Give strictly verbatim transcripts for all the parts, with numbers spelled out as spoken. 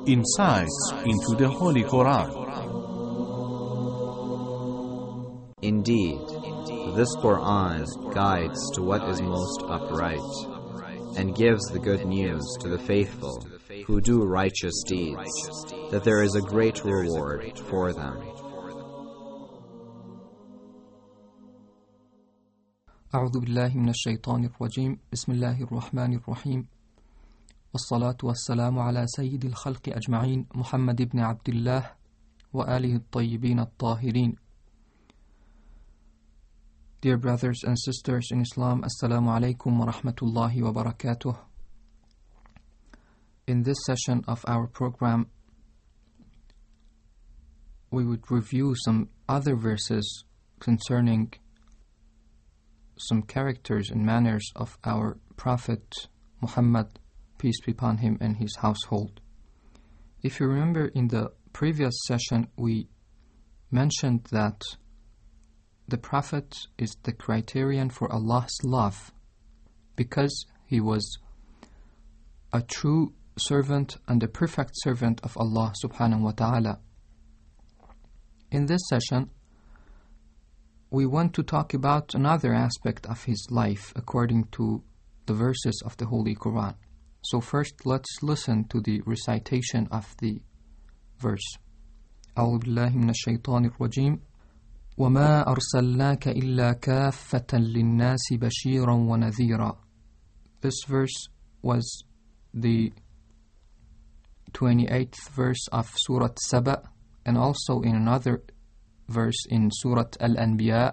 insights into the Holy Quran. Indeed, this Quran guides to what is most upright, and gives the good news to the faithful who do righteous deeds, that there is a great reward for them. أعوذ بالله من الشيطان الرجيم بسم الله الرحمن الرحيم والصلاة والسلام على سيد الخلق أجمعين محمد بن عبد الله وآله الطيبين الطاهرين. Dear brothers and sisters in Islam, Assalamu alaikum wa rahmatullahi wa barakatuh. In this session of our program, we would review some other verses concerning some characters and manners of our Prophet Muhammad, peace be upon him, and his household. If you remember, in the previous session we mentioned that the Prophet is the criterion for Allah's love because he was a true servant and a perfect servant of Allah subhanahu wa ta'ala. In this session, we want to talk about another aspect of his life according to the verses of the Holy Quran. So first, let's listen to the recitation of the verse. أعوذ بالله من الشيطان الرجيم وما أرسلناك إلا كافة للناس بشيرا ونذيرا. This verse was the twenty-eighth verse of Surah Saba, and also in another verse in Surah Al-Anbiya,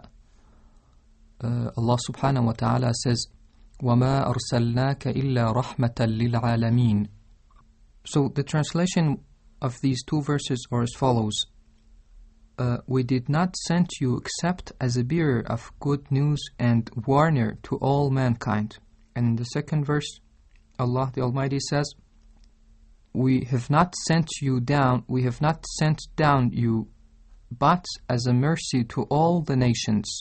uh, Allah subhanahu wa ta'ala says, وَمَا أَرْسَلْنَاكَ إِلَّا رَحْمَةً لِلْعَالَمِينَ. So the translation of these two verses are as follows. Uh, we did not send you except as a bearer of good news and warner to all mankind. And in the second verse, Allah the Almighty says, we have not sent you down, we have not sent down you but as a mercy to all the nations.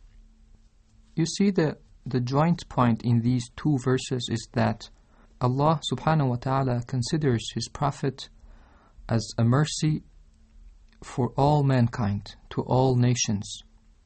You see, the, the joint point in these two verses is that Allah subhanahu wa ta'ala considers his Prophet as a mercy for all mankind, to all nations,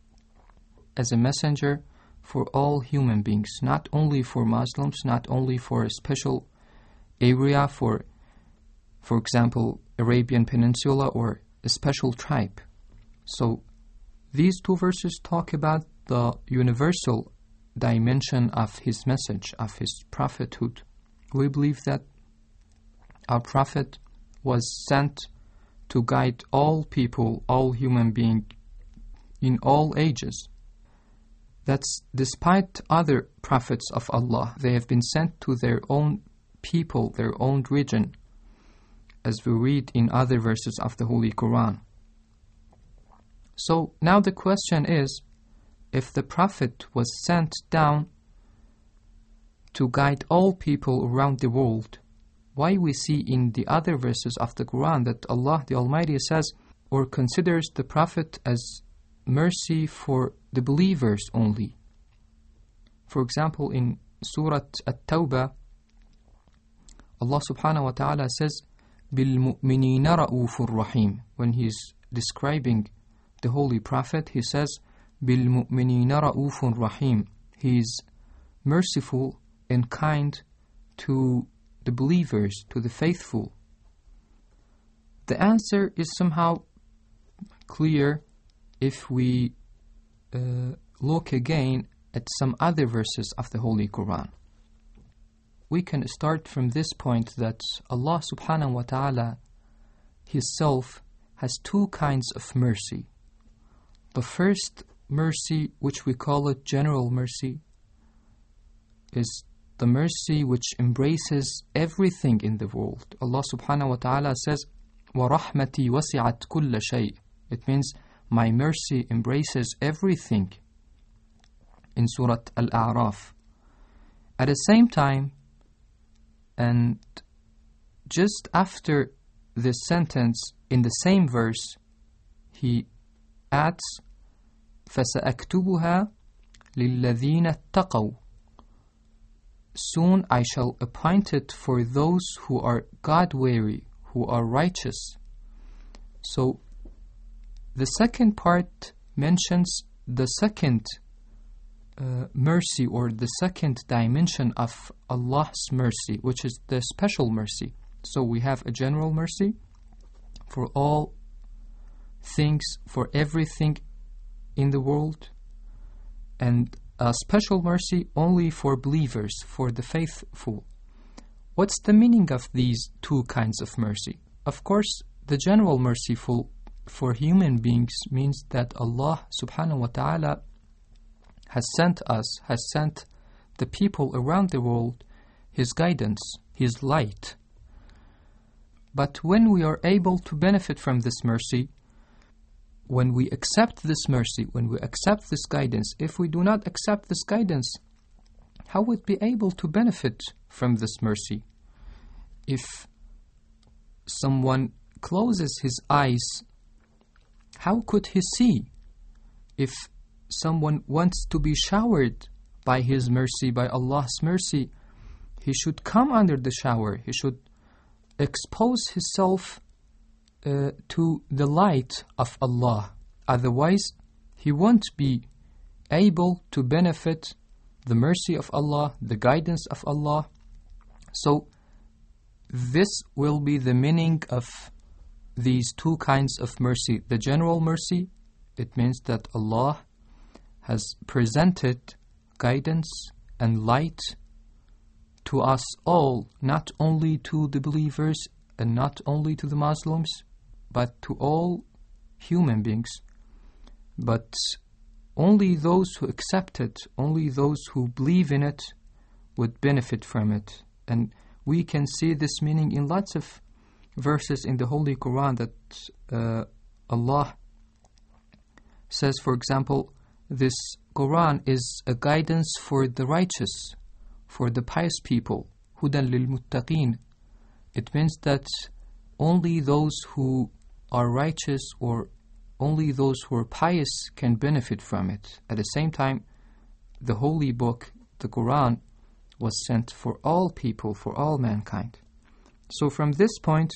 as a messenger for all human beings, not only for Muslims, not only for a special area, for, for example, Arabian Peninsula or a special tribe. So these two verses talk about the universal dimension of his message, of his prophethood. We believe that our Prophet was sent to guide all people, all human beings in all ages. That's despite other prophets of Allah. They have been sent to their own people, their own region, as we read in other verses of the Holy Quran. So now the question is, if the Prophet was sent down to guide all people around the world, why we see in the other verses of the Quran that Allah the Almighty says or considers the Prophet as mercy for the believers only? For example, in Surah At-Tawbah, Allah subhanahu wa ta'ala says, بِالْمُؤْمِنِينَ رَؤُوفٌ رَحِيمٌ. When he's describing the Holy Prophet, he says, بِالْمُؤْمِنِينَ رَؤُوفٌ رَحِيمٌ. He is merciful and kind to the believers, to the faithful. The answer is somehow clear if we uh, look again at some other verses of the Holy Quran. We can start from this point that Allah subhanahu wa ta'ala Himself has two kinds of mercy. The first mercy, which we call it general mercy, is the mercy which embraces everything in the world. Allah subhanahu wa ta'ala says, وَرَحْمَتِي وَسِعَتْ كُلَّ شَيْءٍ. It means my mercy embraces everything, in Surah Al-A'raf. At the same time, and just after this sentence, in the same verse, he adds, فَسَأَكْتُبُهَا لِلَّذِينَ اتَّقَوْا. Soon I shall appoint it for those who are God-weary, who are righteous. So the second part mentions the second uh, mercy, or the second dimension of Allah's mercy, which is the special mercy. So we have a general mercy for all things, for everything in the world, and a special mercy only for believers, for the faithful. What's the meaning of these two kinds of mercy? Of course, the general mercy for, for human beings means that Allah subhanahu wa ta'ala has sent us, has sent the people around the world His guidance, His light. But when we are able to benefit from this mercy, when we accept this mercy, when we accept this guidance, if we do not accept this guidance, how would we be able to benefit from this mercy? If someone closes his eyes, how could he see? If someone wants to be showered by His mercy, by Allah's mercy, he should come under the shower. He should expose himself uh, to the light of Allah. Otherwise, he won't be able to benefit the mercy of Allah, the guidance of Allah. So this will be the meaning of these two kinds of mercy. The general mercy, it means that Allah has presented guidance and light to us all, not only to the believers and not only to the Muslims, but to all human beings. But only those who accept it, only those who believe in it would benefit from it. And we can see this meaning in lots of verses in the Holy Quran, that uh, Allah says, for example, this Quran is a guidance for the righteous, for the pious people, hudan lil muttaqin. It means that only those who are righteous, or only those who are pious, can benefit from it. At the same time, the holy book, the Quran, was sent for all people, for all mankind. So from this point,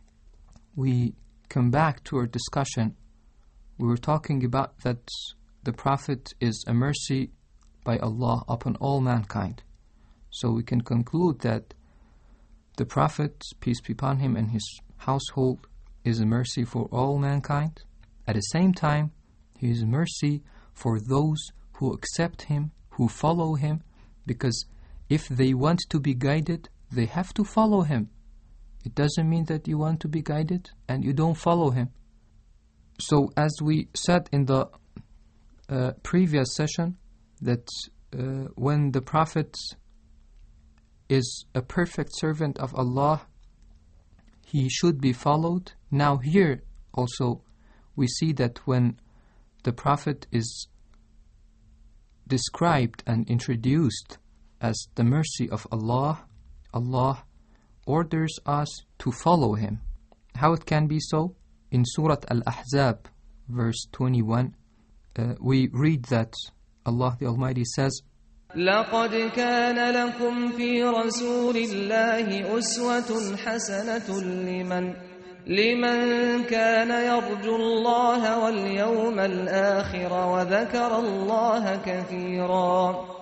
we come back to our discussion. We were talking about that the Prophet is a mercy by Allah upon all mankind. So we can conclude that the Prophet, peace be upon him, and his household is a mercy for all mankind. At the same time, he is a mercy for those who accept him, who follow him, because if they want to be guided, they have to follow him. It doesn't mean that you want to be guided and you don't follow him. So as we said in the uh, previous session, that uh, when the Prophet is a perfect servant of Allah, he should be followed. Now here also we see that when the Prophet is described and introduced as the mercy of Allah, Allah orders us to follow him. How it can be so? In Surah Al-Ahzab, verse twenty-one, uh, we read that Allah the Almighty says, لَقَدْ كَانَ لَكُمْ فِي رَسُولِ اللَّهِ أُسْوَةٌ حَسَنَةٌ لِمَنْ لِمَنْ كَانَ يَرْجُو اللَّهَ وَالْيَوْمَ الْآخِرَ وَذَكَرَ اللَّهَ كَثِيرًا.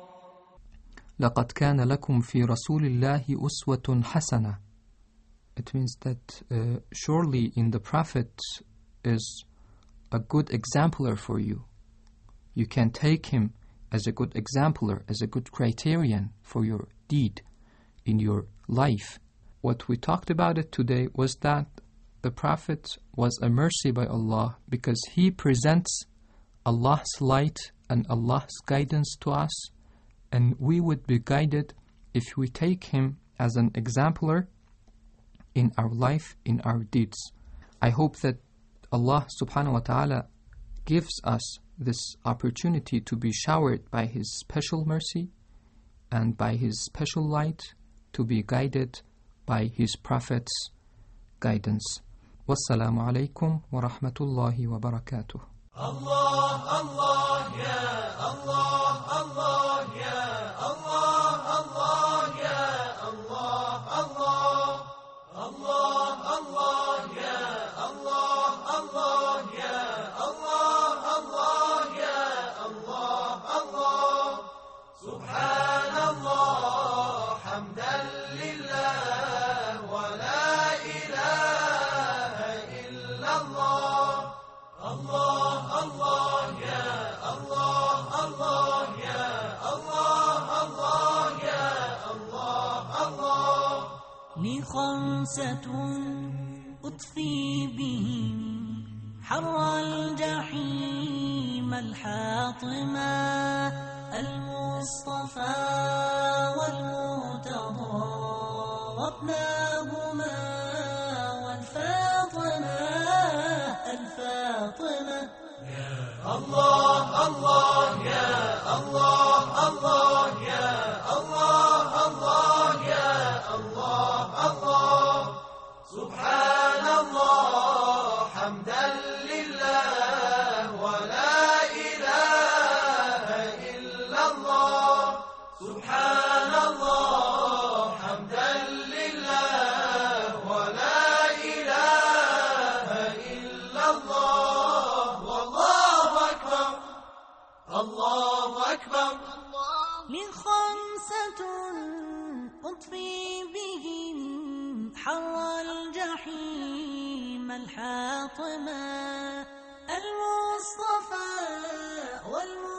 لَقَدْ كَانَ لَكُمْ فِي رَسُولِ اللَّهِ أُسْوَةٌ حَسَنَةٌ. It means that uh, surely in the Prophet is a good exemplar for you. You can take him as a good exemplar, as a good criterion for your deed in your life. What we talked about it today was that the Prophet was a mercy by Allah because he presents Allah's light and Allah's guidance to us, and we would be guided if we take him as an exemplar in our life, in our deeds. I hope that Allah subhanahu wa ta'ala gives us this opportunity to be showered by His special mercy and by His special light, to be guided by His Prophet's guidance. Wassalamu alaikum wa rahmatullahi wa barakatuh. Allah, Allah, ya Allah, Allah, ya Allah, Allah, ya Allah, Allah, Allah, Allah. سبحان الله حمدا لله ولا إله إلا الله الله الله يا الله الله يا الله الله يا الله الله لي خمسة أطفي بهم حر الجحيم الحاطمة المصطفى والمرتضى وابناهما والفاطمة الفاطمة الله الله يا الله الله يا الله الله يا الله الله سبحان الله حمدا لله ولا إله إلا الله سبحان الله حمدا لله ولا إله إلا الله والله أكبر الله أكبر لخمسة أطفي بهم حر الجحيم الحاطمة المصطفى والمصطفى